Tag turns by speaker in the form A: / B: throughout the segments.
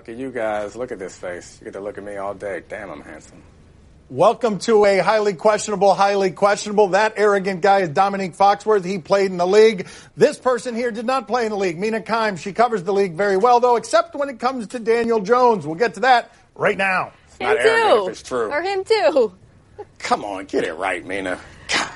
A: Look at you guys. Look at this face. You get to look at me all day. Damn, I'm handsome.
B: Welcome to a highly questionable. That arrogant guy is Dominique Foxworth. He played in the league. This person here did not play in the league. Mina Kimes, she covers the league very well, though, except when it comes to Daniel Jones. We'll get to that right now.
A: It's not arrogant if it's true.
C: Or him too.
A: Come on, get it right, Mina. God.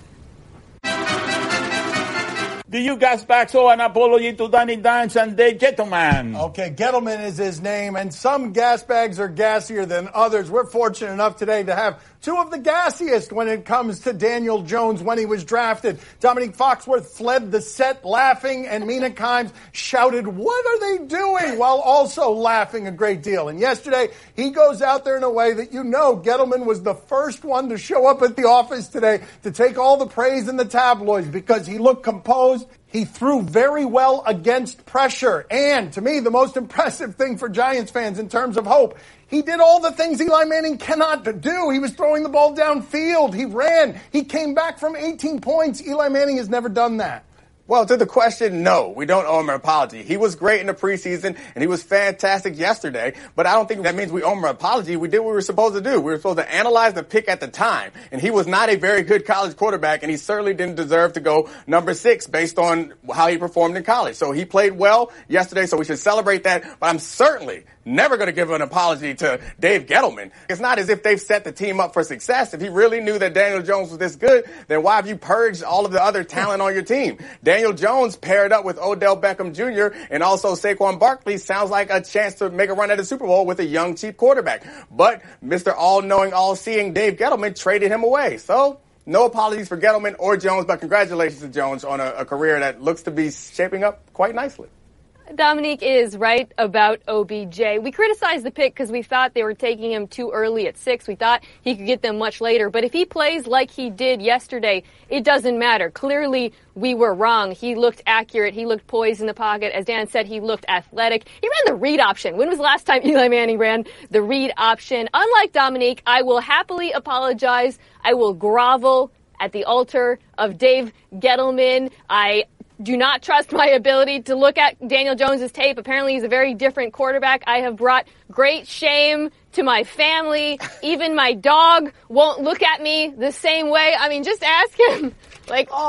D: Do you guys back so an apology to Danny Dimes and Dave Gettleman?
B: Okay, Gettleman is his name, and some gas bags are gassier than others. We're fortunate enough today to have two of the gassiest when it comes to Daniel Jones when he was drafted. Dominique Foxworth fled the set laughing, and Mina Kimes shouted, "What are they doing?" while also laughing a great deal. And yesterday, he goes out there in a way that Gettleman was the first one to show up at the office today to take all the praise in the tabloids because he looked composed. He threw very well against pressure. And to me, the most impressive thing for Giants fans in terms of hope, he did all the things Eli Manning cannot do. He was throwing the ball downfield. He ran. He came back from 18 points. Eli Manning has never done that.
A: Well, to the question, no, we don't owe him an apology. He was great in the preseason, and he was fantastic yesterday, but I don't think that means we owe him an apology. We did what we were supposed to do. We were supposed to analyze the pick at the time, and he was not a very good college quarterback, and he certainly didn't deserve to go number 6 based on how he performed in college. So he played well yesterday, so we should celebrate that, but I'm certainly never going to give an apology to Dave Gettleman. It's not as if they've set the team up for success. If he really knew that Daniel Jones was this good, then why have you purged all of the other talent on your team? Daniel Jones paired up with Odell Beckham Jr. and also Saquon Barkley sounds like a chance to make a run at the Super Bowl with a young, cheap quarterback. But Mr. All-Knowing, All-Seeing Dave Gettleman traded him away. So no apologies for Gettleman or Jones, but congratulations to Jones on a career that looks to be shaping up quite nicely.
C: Dominique is right about OBJ. We criticized the pick because we thought they were taking him too early at 6. We thought he could get them much later. But if he plays like he did yesterday, it doesn't matter. Clearly, we were wrong. He looked accurate. He looked poised in the pocket. As Dan said, he looked athletic. He ran the read option. When was the last time Eli Manning ran the read option? Unlike Dominique, I will happily apologize. I will grovel at the altar of Dave Gettleman. I do not trust my ability to look at Daniel Jones' tape. Apparently, he's a very different quarterback. I have brought great shame to my family. Even my dog won't look at me the same way. I mean, just ask him. Like, look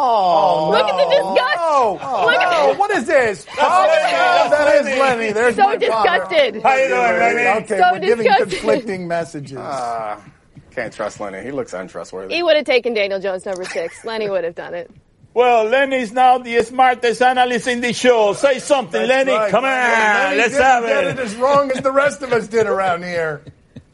C: at the disgust. Look at
B: what is this? That is Lenny. There's
C: so
B: my
C: disgusted.
D: How you doing, Lenny?
B: Okay,
C: so
B: we're giving
C: disgusted.
B: conflicting messages.
A: Can't trust Lenny. He looks untrustworthy.
C: He would have taken Daniel Jones number 6. Lenny would have done it.
D: Well, Lenny's now the smartest analyst in the show. Say something,
B: That's
D: Lenny.
B: right.
D: Come on,
B: Lenny
D: let's
B: didn't
D: have
B: get
D: it.
B: as wrong as the rest of us did around here.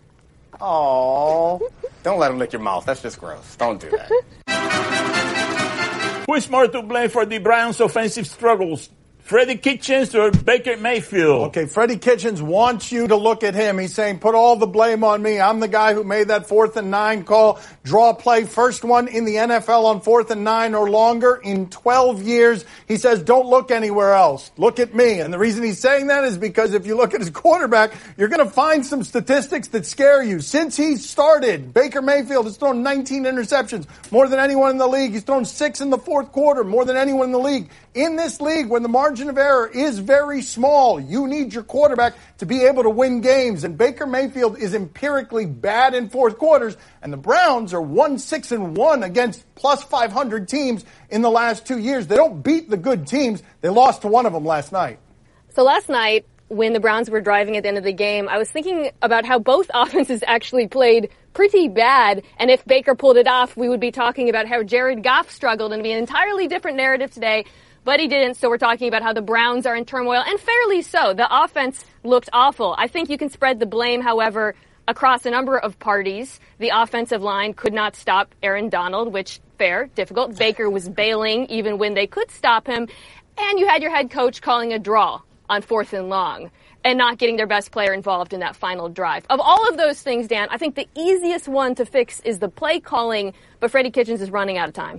A: Oh, don't let him lick your mouth. That's just gross. Don't do that.
D: Who is more to blame for the Browns' offensive struggles? Freddie Kitchens or Baker Mayfield?
B: Okay, Freddie Kitchens wants you to look at him. He's saying, put all the blame on me. I'm the guy who made that 4th and 9 call. Draw play, first one in the NFL on 4th and 9 or longer in 12 years. He says, don't look anywhere else. Look at me. And the reason he's saying that is because if you look at his quarterback, you're going to find some statistics that scare you. Since he started, Baker Mayfield has thrown 19 interceptions, more than anyone in the league. He's thrown 6 in the 4th quarter, more than anyone in the league. In this league, when the margin of error is very small, you need your quarterback to be able to win games. And Baker Mayfield is empirically bad in 4th quarters. And the Browns are 1-6-1 against plus 500 teams in the last 2 years. They don't beat the good teams. They lost to one of them last night.
C: So last night, when the Browns were driving at the end of the game, I was thinking about how both offenses actually played pretty bad. And if Baker pulled it off, we would be talking about how Jared Goff struggled, and it'd be an entirely different narrative today. But he didn't, so we're talking about how the Browns are in turmoil, and fairly so. The offense looked awful. I think you can spread the blame, however, across a number of parties. The offensive line could not stop Aaron Donald, which, fair, difficult. Baker was bailing even when they could stop him. And you had your head coach calling a draw on 4th and long and not getting their best player involved in that final drive. Of all of those things, Dan, I think the easiest one to fix is the play calling, but Freddie Kitchens is running out of time.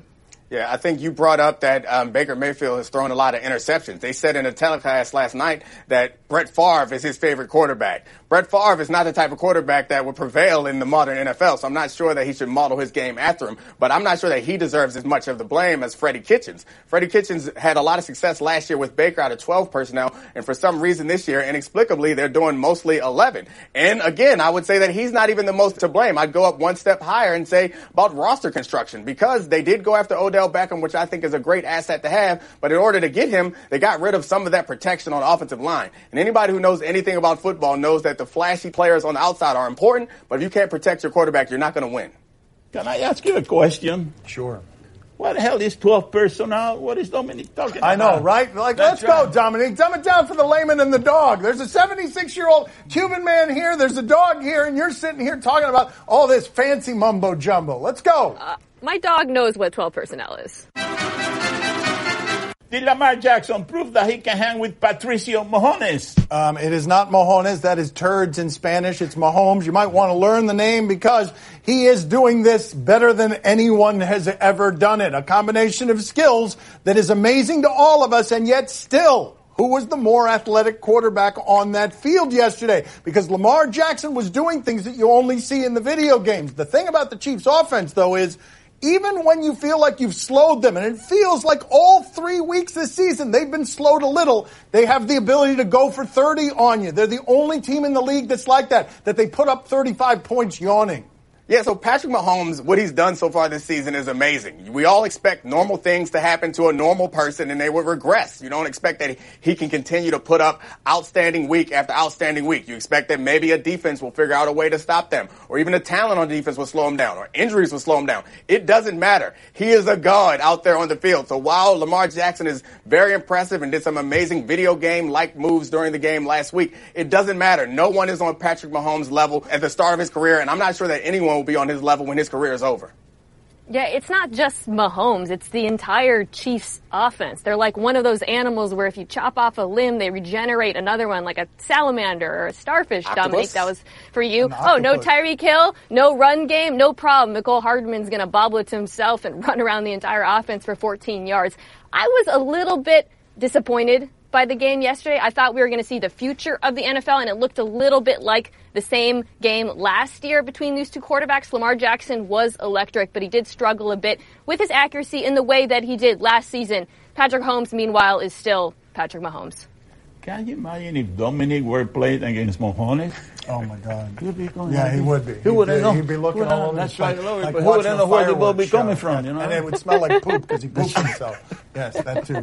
A: Yeah, I think you brought up that Baker Mayfield has thrown a lot of interceptions. They said in a telecast last night that Brett Favre is his favorite quarterback. Brett Favre is not the type of quarterback that would prevail in the modern NFL, so I'm not sure that he should model his game after him, but I'm not sure that he deserves as much of the blame as Freddie Kitchens. Freddie Kitchens had a lot of success last year with Baker out of 12 personnel, and for some reason this year, inexplicably, they're doing mostly 11. And again, I would say that he's not even the most to blame. I'd go up one step higher and say about roster construction, because they did go after Odell Beckham, which I think is a great asset to have, but in order to get him, they got rid of some of that protection on the offensive line. And anybody who knows anything about football knows that the flashy players on the outside are important, but if you can't protect your quarterback, you're not going to win.
D: Can I ask you a question?
B: Sure.
D: What the hell is 12 personnel? What is Dominic talking about?
B: I know, right? Let's go, Dominic. Dumb it down for the layman and the dog. There's a 76-year-old Cuban man here. There's a dog here, and you're sitting here talking about all this fancy mumbo jumbo. Let's go.
C: My dog knows what 12 personnel is.
D: Did Lamar Jackson prove that he can hang with Patricio Mahomes?
B: It is not Mahomes. That is turds in Spanish. It's Mahomes. You might want to learn the name because he is doing this better than anyone has ever done it. A combination of skills that is amazing to all of us, and yet still, who was the more athletic quarterback on that field yesterday? Because Lamar Jackson was doing things that you only see in the video games. The thing about the Chiefs offense, though, is even when you feel like you've slowed them, and it feels like all 3 weeks this season they've been slowed a little, they have the ability to go for 30 on you. They're the only team in the league that's like that they put up 35 points yawning.
A: Yeah, so Patrick Mahomes, what he's done so far this season is amazing. We all expect normal things to happen to a normal person, and they would regress. You don't expect that he can continue to put up outstanding week after outstanding week. You expect that maybe a defense will figure out a way to stop them, or even the talent on defense will slow him down, or injuries will slow him down. It doesn't matter. He is a god out there on the field. So while Lamar Jackson is very impressive and did some amazing video game-like moves during the game last week, it doesn't matter. No one is on Patrick Mahomes' level at the start of his career, and I'm not sure that anyone will be on his level when his career is over.
C: Yeah, it's not just Mahomes. It's the entire Chiefs offense. They're like one of those animals where if you chop off a limb, they regenerate another one, like a salamander or a starfish.
A: Octopus.
C: Dominic, that was for you. Oh, no Tyreek Hill, no run game, no problem. Mecole Hardman's going to bobble it to himself and run around the entire offense for 14 yards. I was a little bit disappointed by the game yesterday. I thought we were going to see the future of the NFL, and it looked a little bit like the same game last year between these two quarterbacks. Lamar Jackson was electric, but he did struggle a bit with his accuracy in the way that he did last season. Patrick Mahomes, meanwhile, is still Patrick Mahomes.
D: Can you imagine if Dominic were playing against Mahomes?
B: Oh, my God.
D: He'd be going
B: he would be.
D: He wouldn't know.
B: He'd be looking all over
D: that's
B: the
D: right,
B: place,
D: but
B: like
D: he wouldn't know where the ball be
B: show.
D: coming from, you know?
B: And it would smell like poop because he pooped himself. Yes, that too.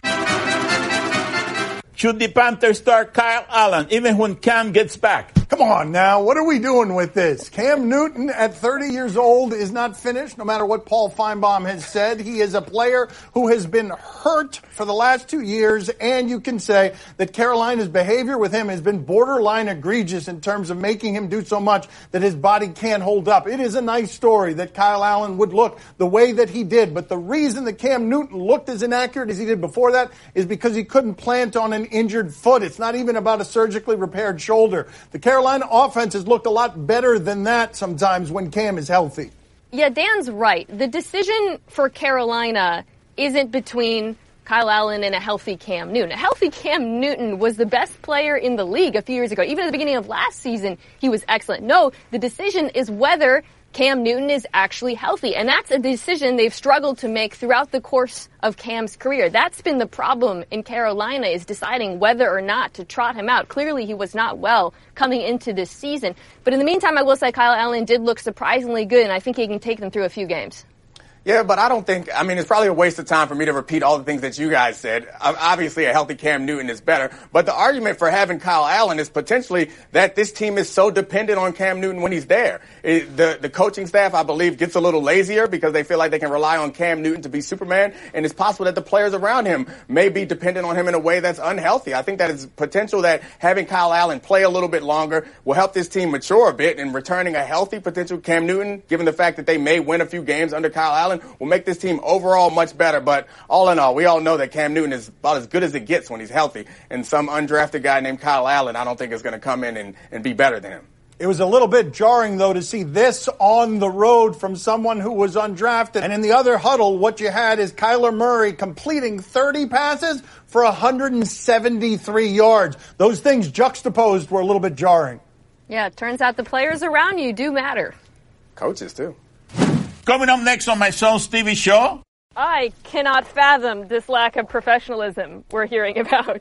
D: Should the Panthers start Kyle Allen even when Cam gets back?
B: Come on now, what are we doing with this? Cam Newton at 30 years old is not finished, no matter what Paul Feinbaum has said. He is a player who has been hurt for the last 2 years, and you can say that Carolina's behavior with him has been borderline egregious in terms of making him do so much that his body can't hold up. It is a nice story that Kyle Allen would look the way that he did, but the reason that Cam Newton looked as inaccurate as he did before that is because he couldn't plant on an injured foot. It's not even about a surgically repaired shoulder. The Carolina offense has looked a lot better than that sometimes when Cam is healthy.
C: Yeah, Dan's right. The decision for Carolina isn't between Kyle Allen and a healthy Cam Newton. A healthy Cam Newton was the best player in the league a few years ago. Even at the beginning of last season, he was excellent. No, the decision is whether Cam Newton is actually healthy. And that's a decision they've struggled to make throughout the course of Cam's career. That's been the problem in Carolina, is deciding whether or not to trot him out. Clearly, he was not well coming into this season. But in the meantime, I will say Kyle Allen did look surprisingly good, and I think he can take them through a few games.
A: Yeah, but I don't think, it's probably a waste of time for me to repeat all the things that you guys said. Obviously, a healthy Cam Newton is better, but the argument for having Kyle Allen is potentially that this team is so dependent on Cam Newton when he's there. The coaching staff, I believe, gets a little lazier because they feel like they can rely on Cam Newton to be Superman, and it's possible that the players around him may be dependent on him in a way that's unhealthy. I think that it's potential that having Kyle Allen play a little bit longer will help this team mature a bit, and returning a healthy potential Cam Newton, given the fact that they may win a few games under Kyle Allen, will make this team overall much better. But all in all, we all know that Cam Newton is about as good as it gets when he's healthy. And some undrafted guy named Kyle Allen, I don't think is going to come in and be better than him.
B: It was a little bit jarring, though, to see this on the road from someone who was undrafted. And in the other huddle, what you had is Kyler Murray completing 30 passes for 173 yards. Those things juxtaposed were a little bit jarring.
C: Yeah, it turns out the players around you do matter.
A: Coaches, too.
D: Coming up next on my son's TV show.
C: I cannot fathom this lack of professionalism we're hearing about.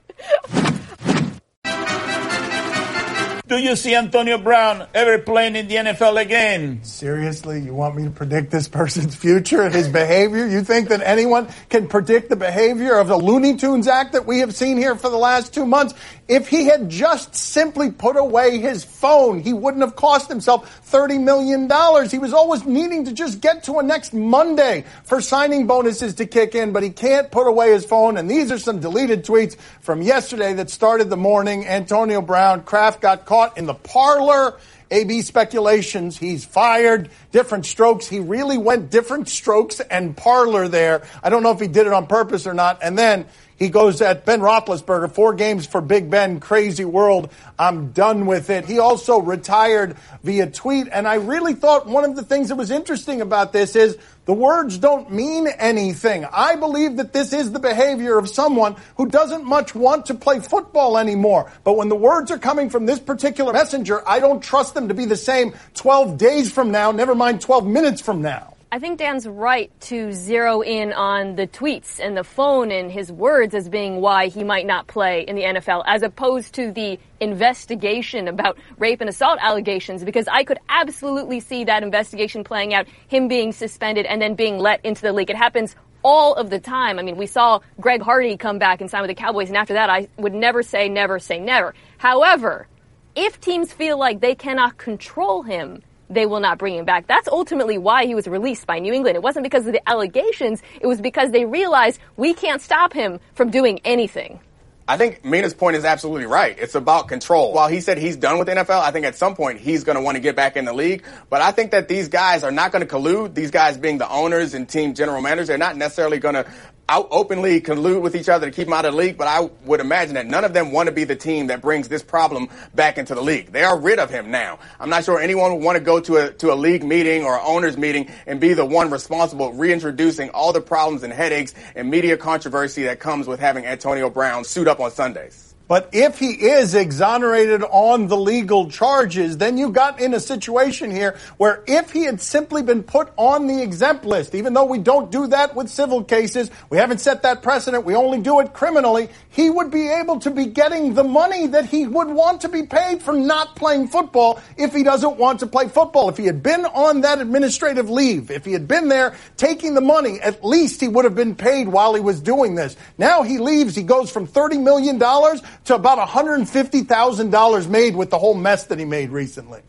D: Do you see Antonio Brown ever playing in the NFL again?
B: Seriously, you want me to predict this person's future, his behavior? You think that anyone can predict the behavior of the Looney Tunes act that we have seen here for the last 2 months? If he had just simply put away his phone, he wouldn't have cost himself $30 million. He was always needing to just get to a next Monday for signing bonuses to kick in, but he can't put away his phone. And these are some deleted tweets from yesterday that started the morning. Antonio Brown, Kraft got caught in the parlor. AB speculations, he's fired, different strokes. He really went different strokes and parlor there. I don't know if he did it on purpose or not. And then he goes at Ben Roethlisberger, 4 games for Big Ben, crazy world. I'm done with it. He also retired via tweet. And I really thought one of the things that was interesting about this is the words don't mean anything. I believe that this is the behavior of someone who doesn't much want to play football anymore. But when the words are coming from this particular messenger, I don't trust them to be the same 12 days from now, never mind 12 minutes from now.
C: I think Dan's right to zero in on the tweets and the phone and his words as being why he might not play in the NFL, as opposed to the investigation about rape and assault allegations, because I could absolutely see that investigation playing out, him being suspended and then being let into the league. It happens all of the time. I mean, we saw Greg Hardy come back and sign with the Cowboys, and after that, I would never say never say never. However, if teams feel like they cannot control him, they will not bring him back. That's ultimately why he was released by New England. It wasn't because of the allegations. It was because they realized we can't stop him from doing anything.
A: I think Mina's point is absolutely right. It's about control. While he said he's done with the NFL, I think at some point he's going to want to get back in the league. But I think that these guys are not going to collude. These guys being the owners and team general managers, they're not necessarily going to openly collude with each other to keep him out of the league, but I would imagine that none of them want to be the team that brings this problem back into the league. They are rid of him now. I'm not sure anyone would want to go to a league meeting or owners meeting and be the one responsible reintroducing all the problems and headaches and media controversy that comes with having Antonio Brown suit up on Sundays.
B: But if he is exonerated on the legal charges, then you got in a situation here where if he had simply been put on the exempt list, even though we don't do that with civil cases, we haven't set that precedent, we only do it criminally, he would be able to be getting the money that he would want to be paid for not playing football if he doesn't want to play football. If he had been on that administrative leave, if he had been there taking the money, at least he would have been paid while he was doing this. Now he leaves, he goes from $30 million to about $150,000 made with the whole mess that he made recently.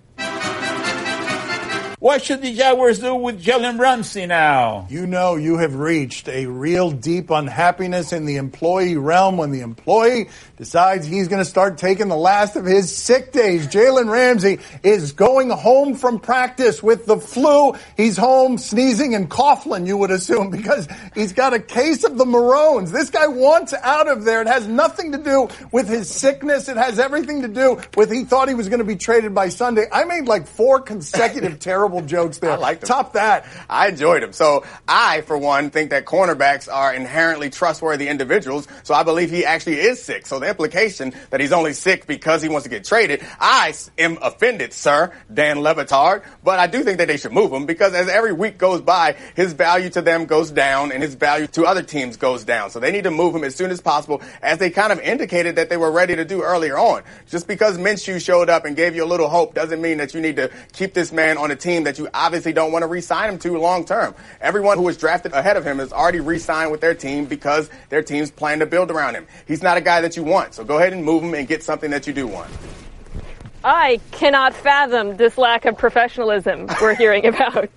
D: What should the Jaguars do with Jalen Ramsey now?
B: You know you have reached a real deep unhappiness in the employee realm when the employee decides he's going to start taking the last of his sick days. Jalen Ramsey is going home from practice with the flu. He's home sneezing and coughing, you would assume, because he's got a case of the Maroons. This guy wants out of there. It has nothing to do with his sickness. It has everything to do with he thought he was going to be traded by Sunday. I made like 4 consecutive terrible jokes there.
A: I liked them.
B: Top that.
A: I enjoyed them. So I, for one, think that cornerbacks are inherently trustworthy individuals. So I believe he actually is sick. So the implication that he's only sick because he wants to get traded, I am offended, sir, Dan Le Batard. But I do think that they should move him because as every week goes by, his value to them goes down and his value to other teams goes down. So they need to move him as soon as possible, as they kind of indicated that they were ready to do earlier on. Just because Minshew showed up and gave you a little hope doesn't mean that you need to keep this man on a team that you obviously don't want to re-sign him to long term. Everyone who was drafted ahead of him has already re-signed with their team because their teams plan to build around him. He's not a guy that you want, so go ahead and move him and get something that you do want.
C: I cannot fathom this lack of professionalism we're hearing about.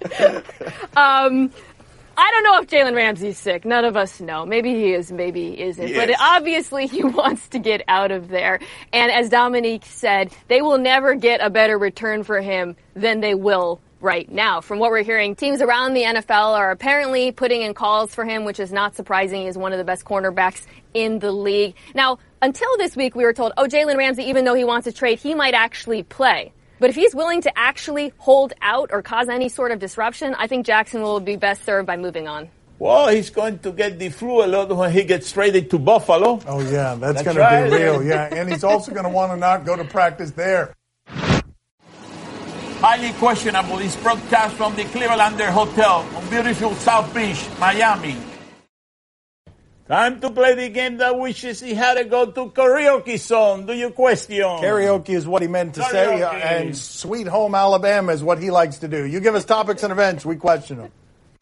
C: I don't know if Jalen Ramsey's sick. None of us know. Maybe he is, maybe he isn't. But obviously he wants to get out of there. And as Dominique said, they will never get a better return for him than they will right now. From what we're hearing, teams around the NFL are apparently putting in calls for him, which is not surprising. He's one of the best cornerbacks in the league. Now, until this week, we were told, Jalen Ramsey, even though he wants to trade, he might actually play. But if he's willing to actually hold out or cause any sort of disruption, I think Jacksonville will be best served by moving on.
D: Well, he's going to get the flu a lot when he gets traded to Buffalo.
B: Oh, yeah, that's going to be real. Yeah, and he's also going to want to not go to practice there.
D: Highly questionable is broadcast from the Clevelander Hotel on beautiful South Beach, Miami. Time to play the game that wishes he had to go to karaoke song. Do you question?
B: Karaoke is what he meant to say, and Sweet Home Alabama is what he likes to do. You give us topics and events, we question them.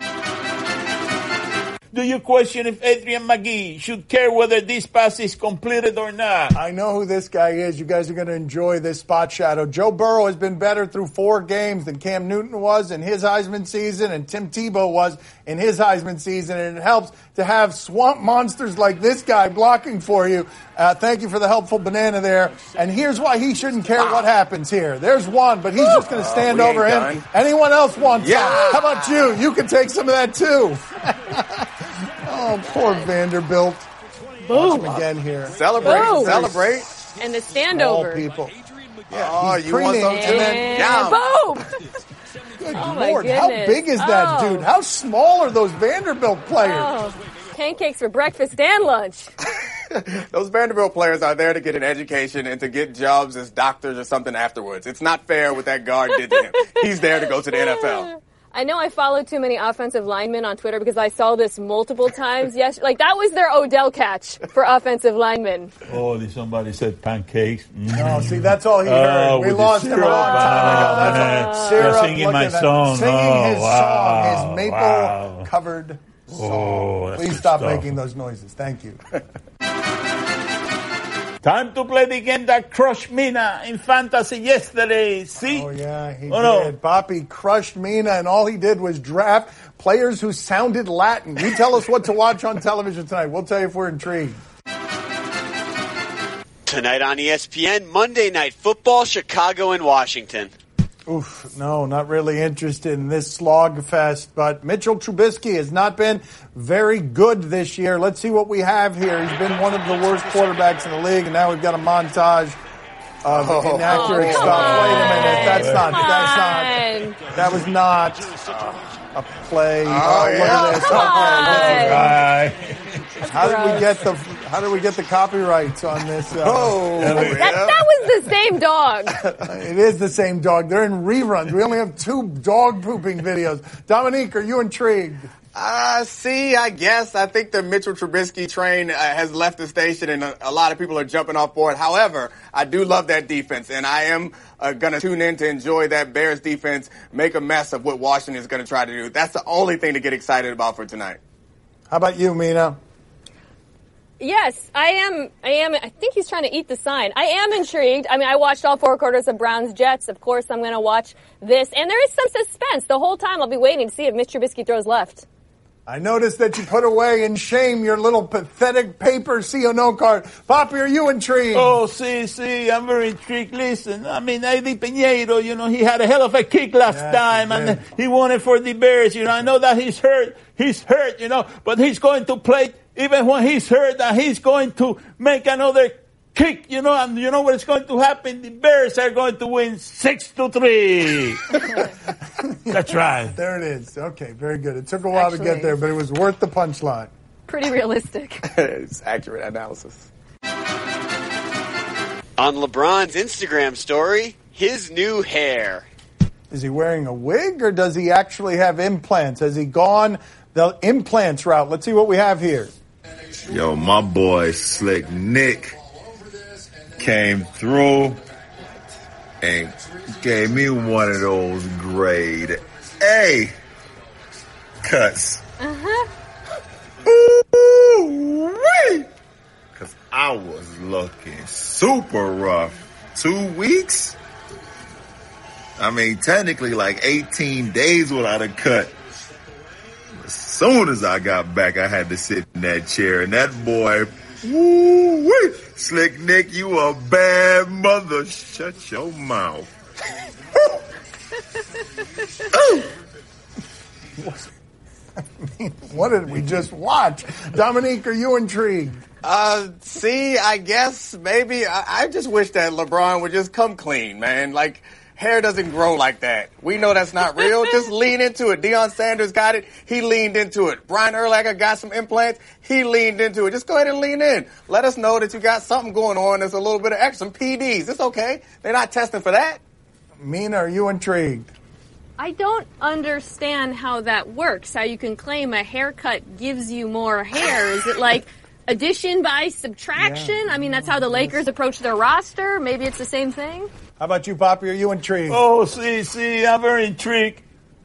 D: Do you question if Adrian McGee should care whether this pass is completed or not?
B: I know who this guy is. You guys are going to enjoy this spot shadow. Joe Burrow has been better through 4 games than Cam Newton was in his Heisman season and Tim Tebow was in his Heisman season, and it helps to have swamp monsters like this guy blocking for you. Thank you for the helpful banana there. And here's why he shouldn't care what happens here. There's one, but he's just going to stand over him.
A: Done.
B: Anyone else want some?
A: Yeah.
B: How about you? You can take some of that too. Oh, poor Vanderbilt.
C: Boom.
B: Watch him again here.
A: Celebrate,
C: Boom.
A: celebrate.
C: And the
B: All
C: standover.
B: people.
A: Oh,
B: he's
A: you want some
B: preening,
A: too?
B: and then
A: Yeah.
C: Boom!
B: Good
C: Oh, my
B: Lord, how
C: goodness.
B: big is that
C: Oh.
B: dude? How small are those Vanderbilt players?
C: Oh, pancakes for breakfast and lunch.
A: Those Vanderbilt players are there to get an education and to get jobs as doctors or something afterwards. It's not fair what that guard did to him. He's there to go to the NFL.
C: I know I follow too many offensive linemen on Twitter because I saw this multiple times. Yes, like that was their Odell catch for offensive linemen.
D: Oh, somebody said pancakes.
B: No, see, that's all he heard. We
D: with the
B: lost him a
D: syrup.
B: long time ago. That's all.
D: You're
B: Syrup,
D: singing
B: look
D: my
B: at that.
D: song.
B: Singing
D: Oh,
B: his
D: wow.
B: song, his maple-covered song.
D: Oh, that's
B: Please
D: good
B: stop
D: stuff.
B: making those noises. Thank you.
D: Time to play the game that crushed Mina in fantasy yesterday. See?
B: Oh, yeah, he
D: no.
B: did. Boppy crushed Mina, and all he did was draft players who sounded Latin. You tell us what to watch on television tonight. We'll tell you if we're intrigued.
E: Tonight on ESPN, Monday Night Football, Chicago and Washington.
B: Oof, no, not really interested in this slog fest, but Mitchell Trubisky has not been very good this year. Let's see what we have here. He's been one of the worst quarterbacks in the league, and now we've got a montage of inaccurate stuff. Wait a minute, that was not a play. Look at this.
D: Right.
B: How do we get the copyrights on this?
C: That was the same dog.
B: It is the same dog. They're in reruns. We only have 2 dog pooping videos. Dominique, are you intrigued?
A: See, I guess. I think the Mitchell Trubisky train has left the station, and a lot of people are jumping off board. However, I do love that defense, and I am going to tune in to enjoy that Bears defense make a mess of what Washington is going to try to do. That's the only thing to get excited about for tonight.
B: How about you, Mina?
C: Yes, I am. I think he's trying to eat the sign. I am intrigued. I mean, I watched all 4 quarters of Browns-Jets. Of course, I'm going to watch this. And there is some suspense. The whole time I'll be waiting to see if Mitch Trubisky throws left.
B: I noticed that you put away in shame your little pathetic paper C-O-No card. Poppy, are you intrigued?
D: Oh, see, I'm very intrigued. Listen, I mean, Eddie Piñeiro, he had a hell of a kick last time, and he won it for the Bears. I know that he's hurt, but he's going to play even when he's hurt, and he's going to make another kick, and you know what's going to happen? The Bears are going to win 6-3. That's right.
B: There it is. Okay, very good. It took a while to get there, but it was worth the punchline.
C: Pretty realistic.
A: It's accurate analysis.
E: On LeBron's Instagram story, his new hair.
B: Is he wearing a wig, or does he actually have implants? Has he gone the implants route? Let's see what we have here.
F: Yo, my boy Slick Nick came through and gave me one of those grade A cuts. Ooh-wee! Because I was looking super rough. 2 weeks? I mean, technically like 18 days without a cut. As soon as I got back, I had to sit in that chair, and that boy, woo-wee, Slick Nick, you a bad mother. Shut your mouth.
B: What did we just watch? Dominique, are you intrigued?
A: See, I guess maybe I just wish that LeBron would just come clean, man. Like, Hair doesn't grow like that. We know that's not real. Just lean into it. Deion Sanders got it. He leaned into it. Brian Urlacher got some implants. He leaned into it. Just go ahead and lean in. Let us know that you got something going on. There's a little bit of extra. Some PDs. It's okay. They're not testing for that.
B: Mina, are you intrigued?
C: I don't understand how that works, how you can claim a haircut gives you more hair. Is it like addition by subtraction?
B: Yeah.
C: I mean, that's how the Lakers approach their roster. Maybe it's the same thing.
B: How about you, Poppy? Are you intrigued?
D: Oh, see, I'm very intrigued.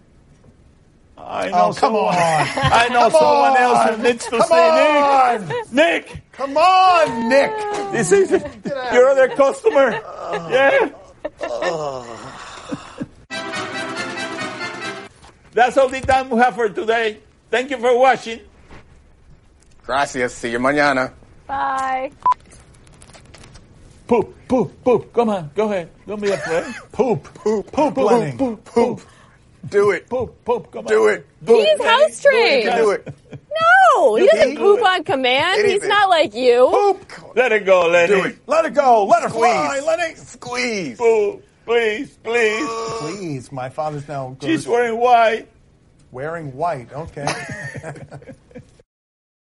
D: I know
B: come on.
D: I know someone else who needs to see Nick. Nick!
B: Come on, Nick!
D: This is your other customer. Yeah? That's all the time we have for today. Thank you for watching.
A: Gracias. See you mañana.
C: Bye.
D: Poop. Come on, go ahead. Don't be afraid.
B: Poop, Lenny.
A: Poop. Do it.
D: Poop. Come on.
A: Do it.
C: He's house trained.
A: Do it.
C: No, he doesn't poop on command. He's not like you.
A: Poop.
D: Let it go, Lenny.
A: Do it.
B: Let it go. Let her fly,
A: Squeeze.
B: Lenny.
A: Squeeze.
D: Poop. Please.
B: Please, my father's now
D: She's wearing white.
B: wearing white. Okay.